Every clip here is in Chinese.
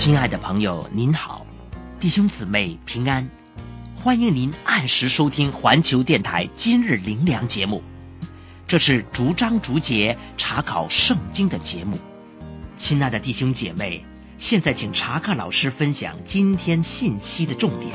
亲爱的朋友您好，弟兄姊妹平安，欢迎您按时收听环球电台今日灵粮节目。这是逐章逐节查考圣经的节目。亲爱的弟兄姐妹，现在请查克老师分享今天信息的重点。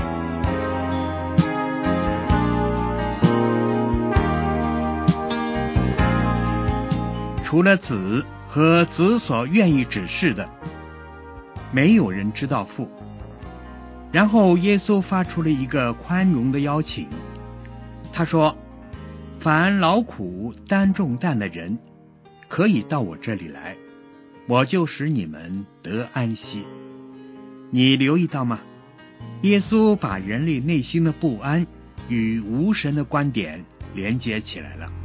除了子和子所愿意指示的，没有人知道父。然后耶稣发出了一个宽容的邀请，他说：凡劳苦担重担的人，可以到我这里来，我就使你们得安息。你留意到吗？耶稣把人类内心的不安与无神的观点连接起来了。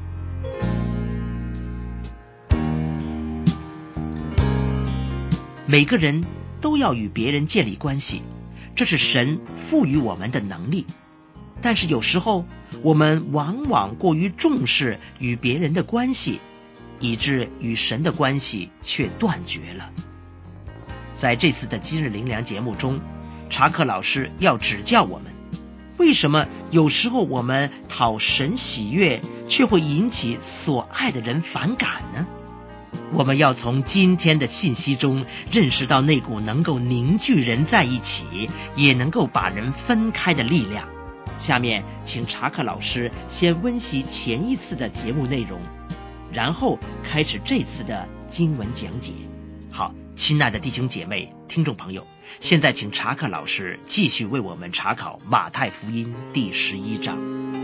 每个人都要与别人建立关系，这是神赋予我们的能力。但是有时候我们往往过于重视与别人的关系，以致与神的关系却断绝了。在这次的今日灵粮节目中，查克老师要指教我们，为什么有时候我们讨神喜悦，却会引起所爱的人反感呢？我们要从今天的信息中认识到那股能够凝聚人在一起，也能够把人分开的力量。下面请查克老师先温习前一次的节目内容，然后开始这次的经文讲解。好，亲爱的弟兄姐妹、听众朋友，现在请查克老师继续为我们查考马太福音第11章。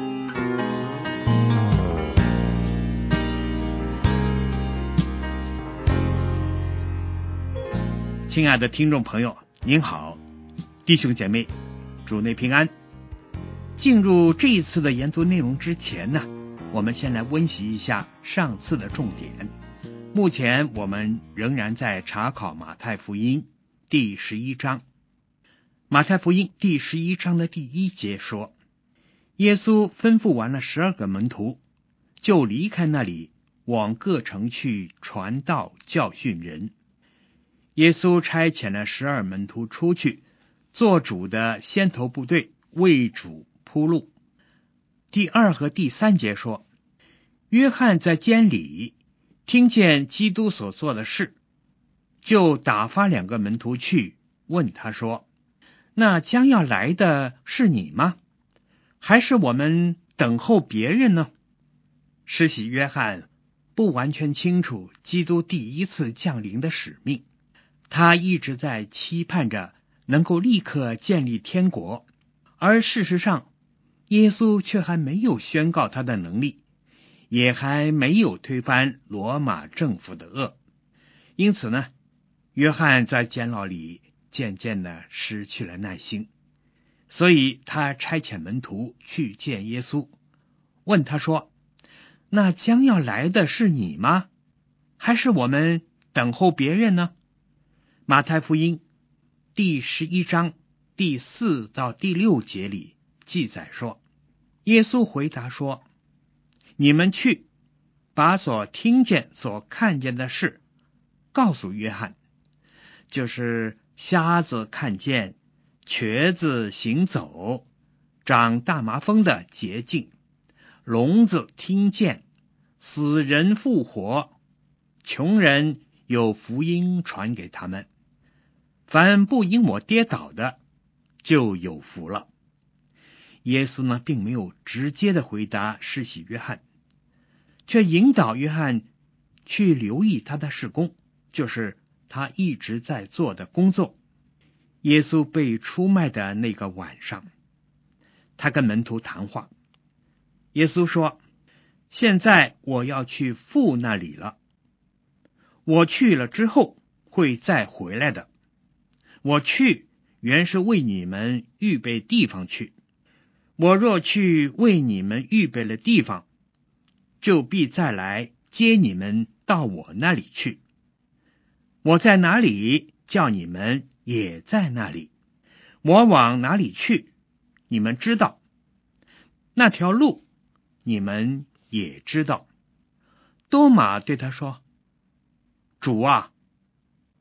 亲爱的听众朋友您好，弟兄姐妹，主内平安。进入这一次的研读内容之前呢，我们先来温习一下上次的重点。目前我们仍然在查考马太福音第11章。马太福音第11章的第1节说，耶稣吩咐完了12个门徒，就离开那里，往各城去传道教训人。耶稣差遣了12门徒出去，做主的先头部队，为主铺路。第2和第3节说，约翰在监里听见基督所做的事，就打发2个门徒去，问他说，那将要来的是你吗？还是我们等候别人呢？施洗约翰不完全清楚基督第一次降临的使命，他一直在期盼着能够立刻建立天国，而事实上耶稣却还没有宣告他的能力，也还没有推翻罗马政府的恶。因此呢，约翰在监牢里渐渐地失去了耐心，所以他差遣门徒去见耶稣，问他说，那将要来的是你吗？还是我们等候别人呢？马太福音第11章第4到第6节里记载说，耶稣回答说，你们去，把所听见所看见的事告诉约翰，就是瞎子看见，瘸子行走，长大麻风的洁净，聋子听见，死人复活，穷人有福音传给他们。凡不因我跌倒的，就有福了。耶稣呢，并没有直接的回答施洗约翰，却引导约翰去留意他的事工，就是他一直在做的工作。耶稣被出卖的那个晚上，他跟门徒谈话。耶稣说，现在我要去父那里了，我去了之后会再回来的。我去原是为你们预备地方去，我若去为你们预备了地方，就必再来接你们到我那里去。我在哪里，叫你们也在那里。我往哪里去，你们知道，那条路你们也知道。多马对他说，主啊，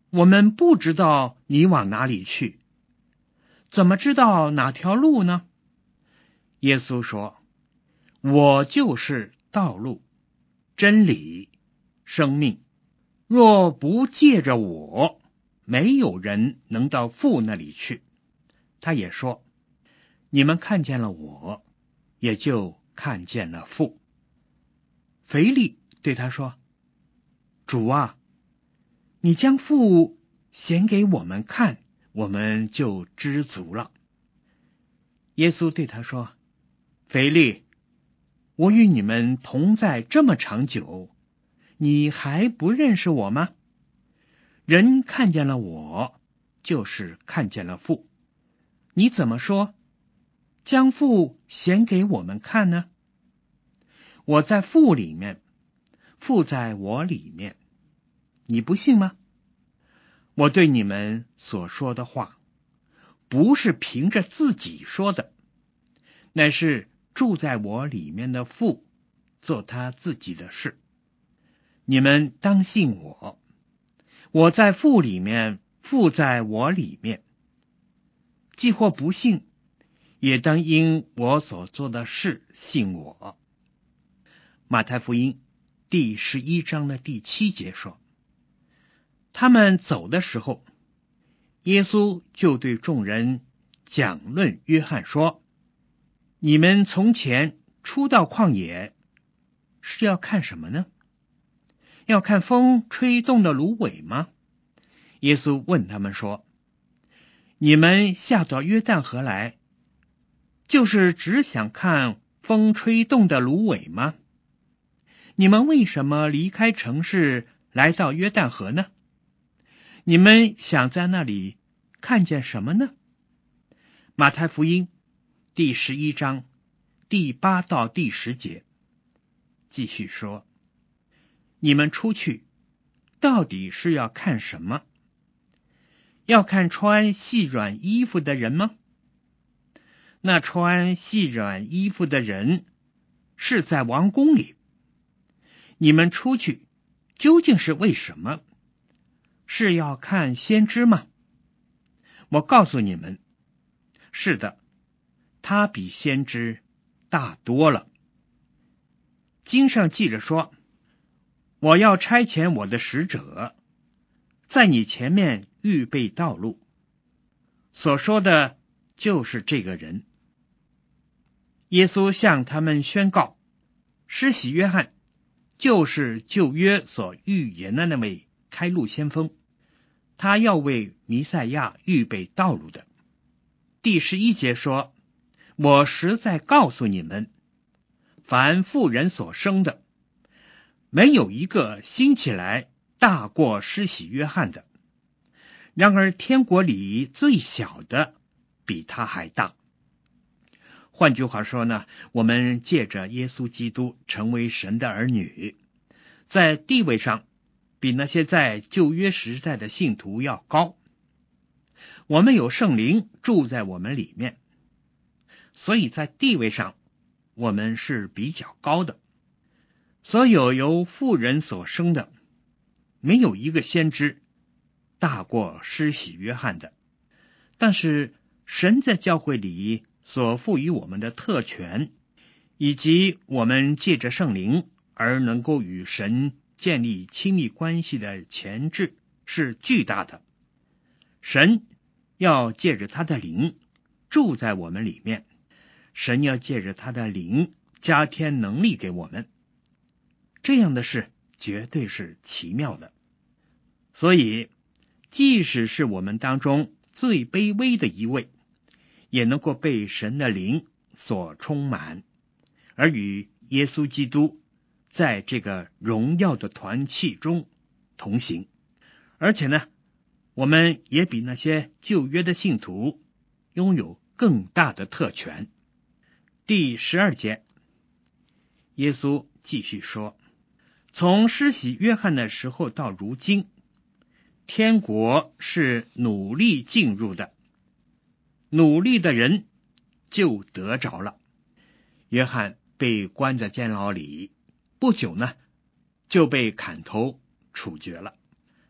我们不知道你往哪里去，怎么知道哪条路呢？耶稣说，我就是道路、真理、生命，若不借着我，没有人能到父那里去。他也说，你们看见了我，也就看见了父。腓力对他说，主啊，你将父显给我们看，我们就知足了。耶稣对他说，腓力，我与你们同在这么长久，你还不认识我吗？人看见了我，就是看见了父。你怎么说，将父显给我们看呢？我在父里面，父在我里面，你不信吗？我对你们所说的话，不是凭着自己说的，乃是住在我里面的父做他自己的事。你们当信我，我在父里面，父在我里面。既或不信，也当因我所做的事信我。马太福音第11章的第7节说，他们走的时候，耶稣就对众人讲论约翰说，你们从前出到旷野，是要看什么呢？要看风吹动的芦苇吗？耶稣问他们说，你们下到约旦河来，就是只想看风吹动的芦苇吗？你们为什么离开城市来到约旦河呢？你们想在那里看见什么呢？马太福音第11章第8到第10节继续说，你们出去到底是要看什么？要看穿细软衣服的人吗？那穿细软衣服的人是在王宫里。你们出去究竟是为什么？是要看先知吗？我告诉你们，是的，他比先知大多了。经上记着说，我要差遣我的使者，在你前面预备道路。所说的就是这个人。耶稣向他们宣告，施洗约翰就是旧约所预言的那位开路先锋，他要为弥赛亚预备道路的。第11节说，我实在告诉你们，凡妇人所生的，没有一个兴起来大过施洗约翰的。然而天国里最小的比他还大。换句话说呢，我们借着耶稣基督成为神的儿女，在地位上比那些在旧约时代的信徒要高。我们有圣灵住在我们里面，所以在地位上我们是比较高的。所有由妇人所生的，没有一个先知大过施洗约翰的。但是神在教会里所赋予我们的特权，以及我们借着圣灵而能够与神建立亲密关系的潜质是巨大的。神要借着他的灵住在我们里面，神要借着他的灵加添能力给我们，这样的事绝对是奇妙的。所以即使是我们当中最卑微的一位，也能够被神的灵所充满，而与耶稣基督在这个荣耀的团契中同行。而且呢，我们也比那些旧约的信徒拥有更大的特权。第12节，耶稣继续说，从施洗约翰的时候到如今，天国是努力进入的，努力的人就得着了。约翰被关在监牢里，不久呢，就被砍头处决了。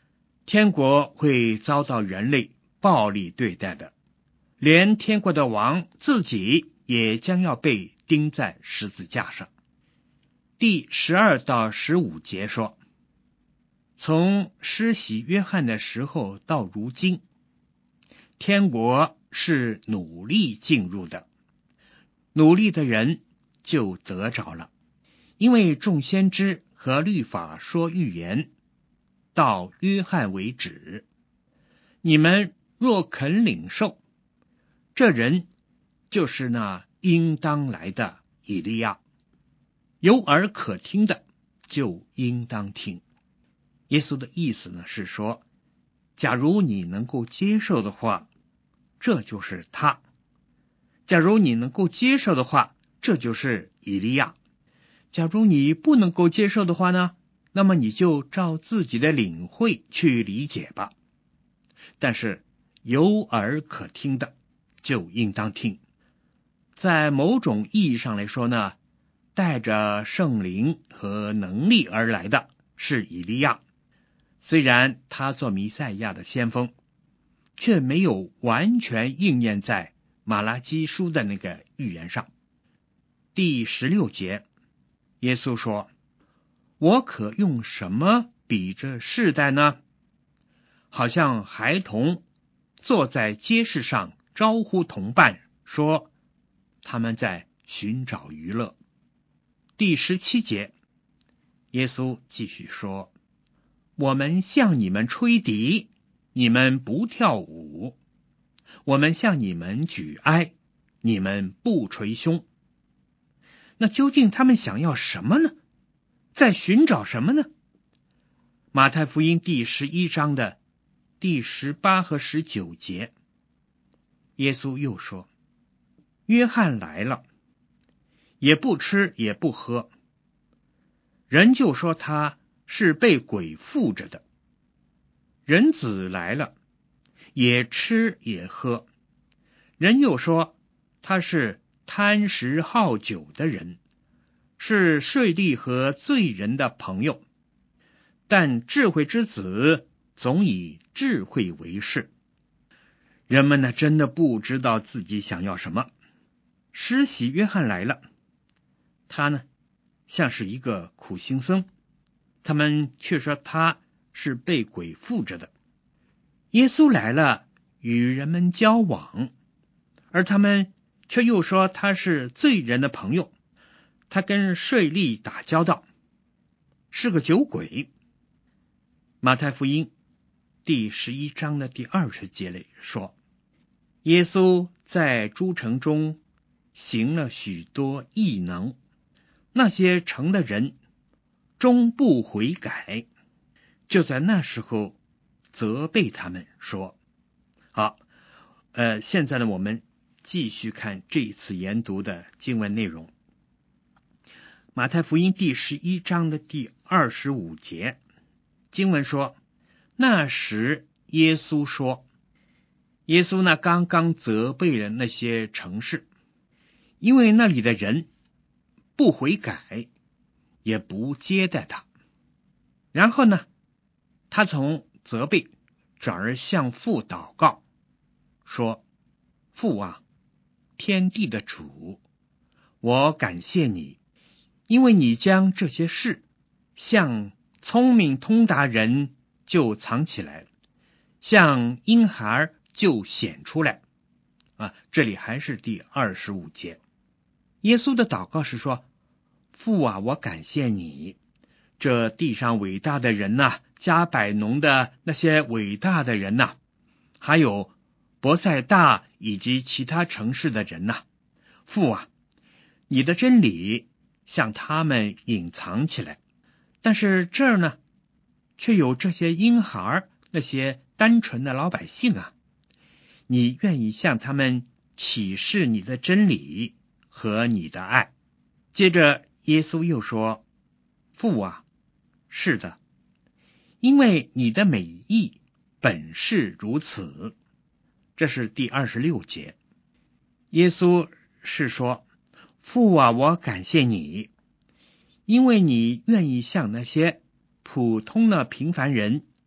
天国会遭到人类暴力对待的，连天国的王自己也将要被钉在十字架上。第12到15节说，从施洗约翰的时候到如今，天国是努力进入的，努力的人就得着了，因为众先知和律法说预言，到约翰为止。你们若肯领受，这人就是那应当来的以利亚。有耳可听的就应当听。耶稣的意思呢是说，假如你能够接受的话，这就是他；假如你能够接受的话，这就是以利亚；假如你不能够接受的话呢，那么你就照自己的领会去理解吧。但是有耳可听的就应当听。在某种意义上来说呢，带着圣灵和能力而来的是以利亚，虽然他做弥赛亚的先锋，却没有完全应验在马拉基书的那个预言上。第16节，耶稣说，我可用什么比这世代呢？好像孩童坐在街市上招呼同伴，说他们在寻找娱乐。第17节，耶稣继续说，我们向你们吹笛，你们不跳舞；我们向你们举哀，你们不捶胸。那究竟他们想要什么呢？在寻找什么呢？马太福音第11章的第18和19节，耶稣又说，约翰来了，也不吃也不喝，人就说他是被鬼附着的；人子来了，也吃也喝，人又说他是贪食好酒的人，是税吏和罪人的朋友。但智慧之子总以智慧为事。人们呢，真的不知道自己想要什么。施洗约翰来了，他呢像是一个苦行僧，他们却说他是被鬼附着的。耶稣来了，与人们交往，而他们却又说他是罪人的朋友，他跟税吏打交道，是个酒鬼。马太福音第11章的第20节里说，耶稣在诸城中行了许多异能，那些城的人终不悔改，就在那时候责备他们说。好，现在呢，我们继续看这一次研读的经文内容。马太福音第11章的第25节，经文说，那时耶稣说，耶稣呢刚刚责备了那些城市，因为那里的人不悔改，也不接待他。然后呢，他从责备转而向父祷告，说，父啊，天地的主，我感谢你，因为你将这些事向聪明通达人就藏起来，向婴孩就显出来。这里还是第25节。耶稣的祷告是说，父啊，我感谢你，这地上伟大的人呐，加百农的那些伟大的人呐，还有伯赛大以及其他城市的人呐，父啊，你的真理向他们隐藏起来，但是这儿呢，却有这些婴孩，那些单纯的老百姓啊，你愿意向他们启示你的真理和你的爱。接着耶稣又说，父啊，是的，因为你的美意本是如此。这是第26节。耶稣是说，父啊，我感谢你，因为你愿意向那些普通的平凡人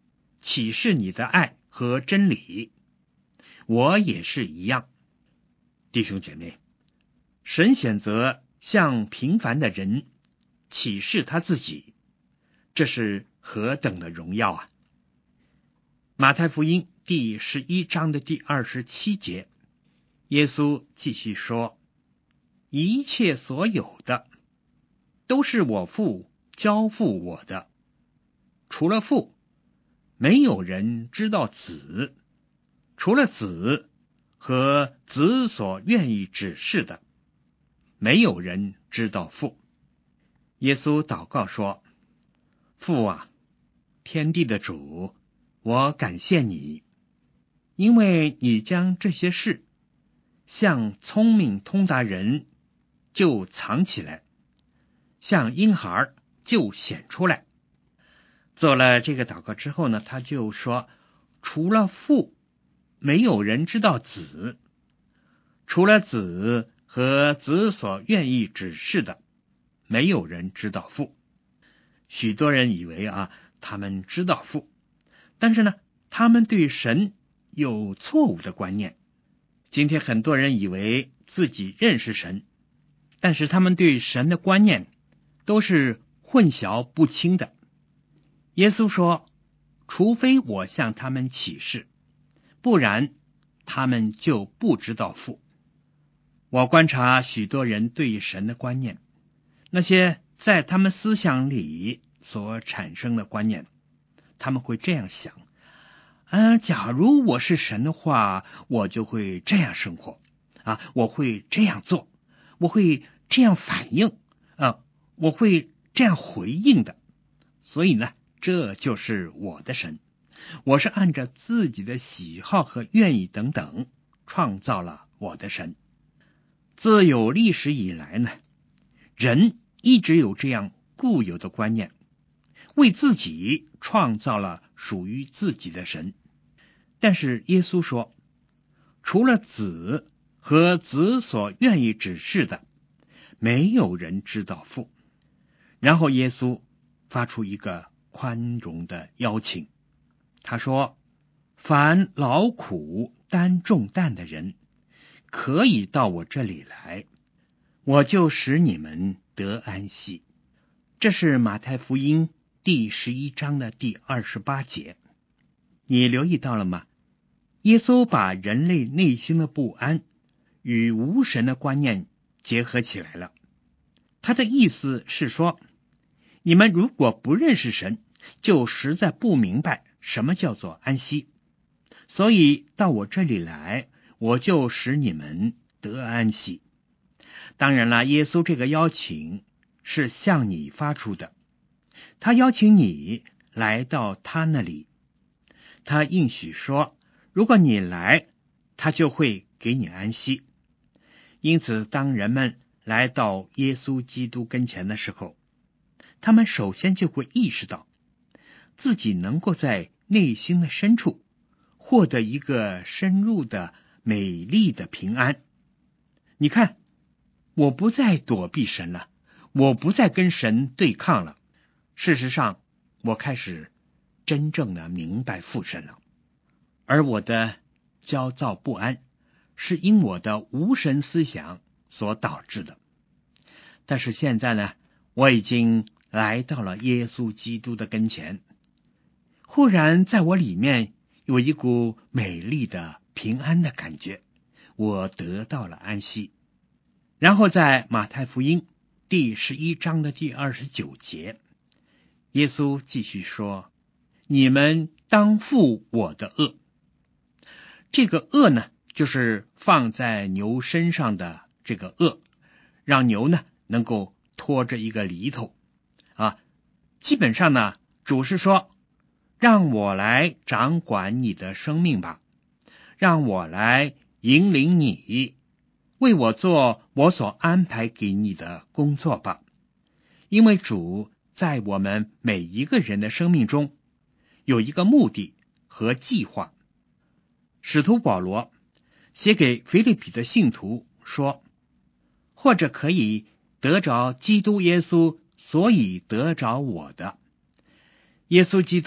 启示你的爱和真理。我也是一样。弟兄姐妹，神选择向平凡的人启示他自己，这是何等的荣耀啊！马太福音第11章的第27节，耶稣继续说，一切所有的都是我父交付我的，除了父，没有人知道子，除了子和子所愿意指示的，没有人知道父。耶稣祷告说，父啊，天地的主，我感谢你，因为你将这些事向聪明通达人就藏起来，向婴孩就显出来。做了这个祷告之后呢，他就说，除了父，没有人知道子，除了子和子所愿意指示的，没有人知道父。许多人以为他们知道父，但是呢，他们对神有错误的观念。今天很多人以为自己认识神，但是他们对神的观念都是混淆不清的。耶稣说，除非我向他们启示，不然他们就不知道父。我观察许多人对神的观念，那些在他们思想里所产生的观念，他们会这样想，假如我是神的话，我就会这样生活我会这样做，我会这样反应我会这样回应的。所以呢，这就是我的神，我是按照自己的喜好和愿意等等创造了我的神。自有历史以来呢，人一直有这样固有的观念，为自己创造了属于自己的神。但是耶稣说，除了子和子所愿意指示的，没有人知道父。然后耶稣发出一个宽容的邀请，他说，凡劳苦担重担的人，可以到我这里来，我就使你们得安息。这是马太福音第11章的第28节。你留意到了吗？耶稣把人类内心的不安与无神的观念结合起来了。他的意思是说，你们如果不认识神，就实在不明白什么叫做安息。所以到我这里来，我就使你们得安息。当然了，耶稣这个邀请是向你发出的，他邀请你来到他那里，他应许说，如果你来，他就会给你安息。因此当人们来到耶稣基督跟前的时候，他们首先就会意识到自己能够在内心的深处获得一个深入的美丽的平安。你看，我不再躲避神了，我不再跟神对抗了，事实上我开始真正的明白父神了。而我的焦躁不安是因我的无神思想所导致的。但是现在呢，我已经来到了耶稣基督的跟前，忽然在我里面有一股美丽的平安的感觉，我得到了安息。然后在马太福音第11章的第29节，耶稣继续说，你们当负我的轭。这个轭呢，就是放在牛身上的这个轭，让牛呢能够拖着一个犁头基本上呢，主是说，让我来掌管你的生命吧，让我来引领你，为我做我所安排给你的工作吧。因为主在我们每一个人的生命中有一个目的和计划。使徒保罗写给腓立比的信徒说，或者可以得着基督耶稣所以得着我的。耶稣基督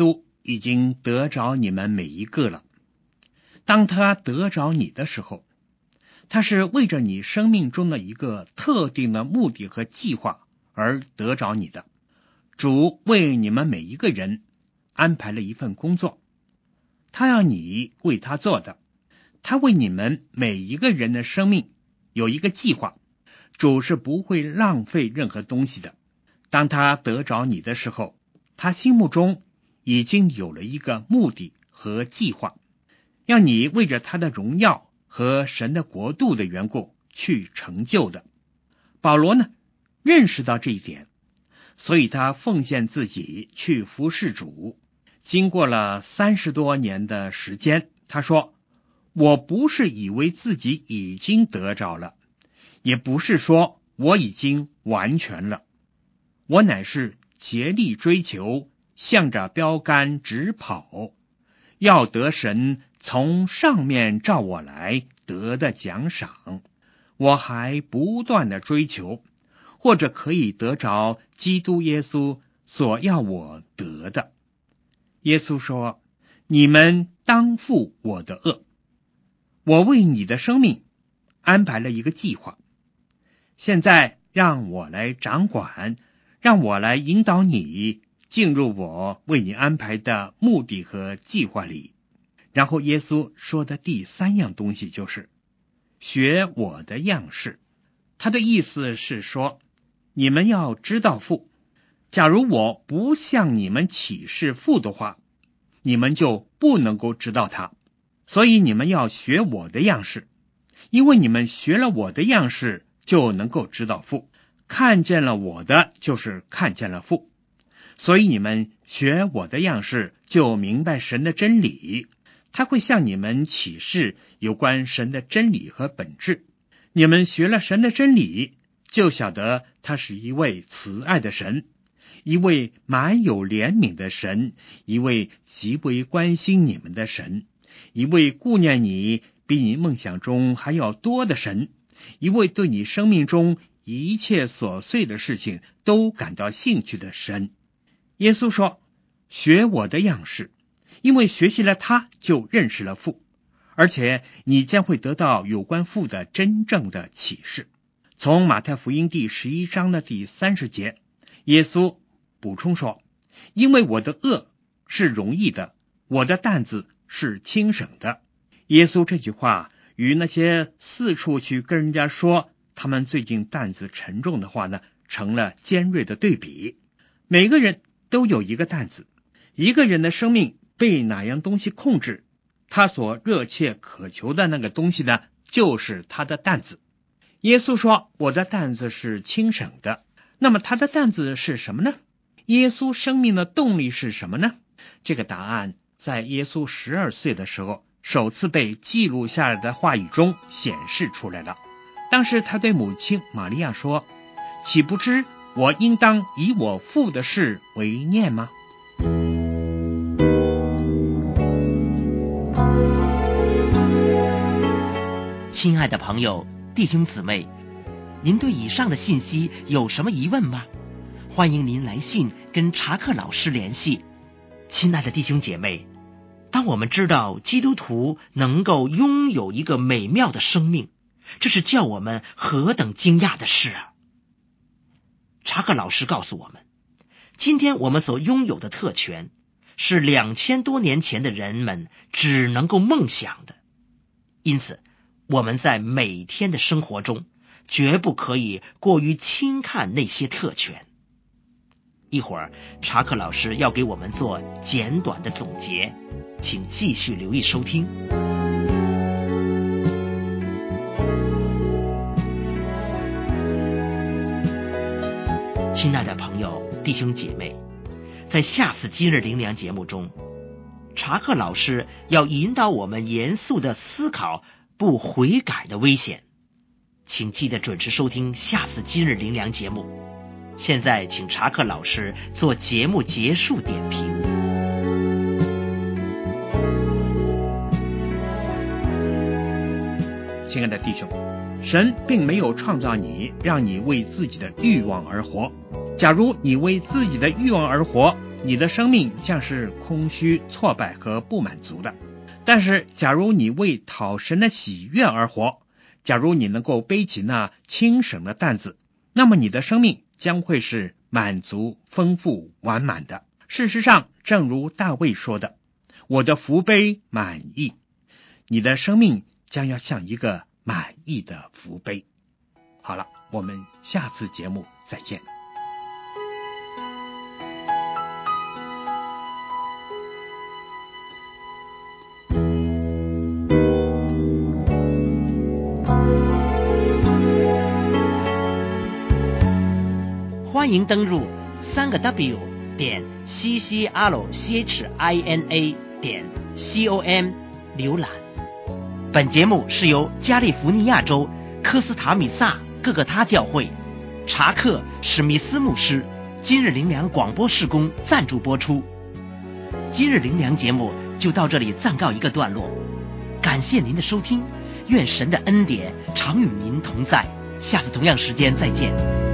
已经得着你们每一个了。当他得着你的时候，他是为着你生命中的一个特定的目的和计划而得着你的。主为你们每一个人安排了一份工作，他要你为他做的，他为你们每一个人的生命有一个计划。主是不会浪费任何东西的。当他得着你的时候，他心目中已经有了一个目的和计划，要你为着他的荣耀和神的国度的缘故去成就的。保罗呢，认识到这一点，所以他奉献自己去服侍主。经过了30多年的时间，他说，我不是以为自己已经得着了，也不是说我已经完全了，我乃是竭力追求，向着标杆直跑，要得神从上面照我来得的奖赏。我还不断的追求，或者可以得着基督耶稣所要我得的。耶稣说，你们当负我的恶。我为你的生命安排了一个计划，现在让我来掌管，让我来引导你进入我为你安排的目的和计划里。然后耶稣说的第3样东西就是学我的样式。他的意思是说，你们要知道父，假如我不向你们启示父的话，你们就不能够知道他。所以你们要学我的样式，因为你们学了我的样式，就能够知道父。看见了我的，就是看见了父。所以你们学我的样式，就明白神的真理。他会向你们启示有关神的真理和本质。你们学了神的真理，就晓得他是一位慈爱的神，一位满有怜悯的神，一位极为关心你们的神，一位顾念你比你梦想中还要多的神，一位对你生命中一切琐碎的事情都感到兴趣的神。耶稣说，学我的样式，因为学习了他，就认识了父，而且你将会得到有关父的真正的启示。从马太福音第11章的第30节，耶稣补充说，因为我的恶是容易的，我的担子是轻省的。耶稣这句话与那些四处去跟人家说他们最近担子沉重的话呢，成了尖锐的对比。每个人都有一个担子，一个人的生命被哪样东西控制，他所热切渴求的那个东西呢，就是他的担子。耶稣说，我的担子是轻省的。那么他的担子是什么呢？耶稣生命的动力是什么呢？这个答案在耶稣12岁的时候首次被记录下来的话语中显示出来了。当时他对母亲玛利亚说，岂不知我应当以我父的事为念吗？ 亲爱的朋友、弟兄姊妹，您对以上的信息有什么疑问吗？欢迎您来信跟查克老师联系。亲爱的弟兄姐妹，当我们知道基督徒能够拥有一个美妙的生命，这是叫我们何等惊讶的事啊！查克老师告诉我们，今天我们所拥有的特权是2000多年前的人们只能够梦想的，因此我们在每天的生活中绝不可以过于轻看那些特权。一会儿查克老师要给我们做简短的总结，请继续留意收听。亲爱的朋友、弟兄姐妹，在下次今日灵粮节目中，查克老师要引导我们严肃的思考不悔改的危险，请记得准时收听下次今日灵粮节目。现在请查克老师做节目结束点评。 亲爱的弟兄，神并没有创造你让你为自己的欲望而活。假如你为自己的欲望而活， 你的生命将是空虚、挫败和不满足的。但是假如你为讨神的喜悦而活，假如你能够背起那轻省的担子，那么你的生命将会是满足、丰富、完满的。事实上，正如大卫说的，我的福杯满溢，你的生命将要像一个满溢的福杯。好了，我们下次节目再见。 欢迎登入3w.ccrchina.com 浏览。本节目是由加利福尼亚州科斯塔米萨各个他教会查克史密斯牧师今日灵粮广播事工赞助播出。今日灵粮节目就到这里暂告一个段落，感谢您的收听，愿神的恩典常与您同在，下次同样时间再见。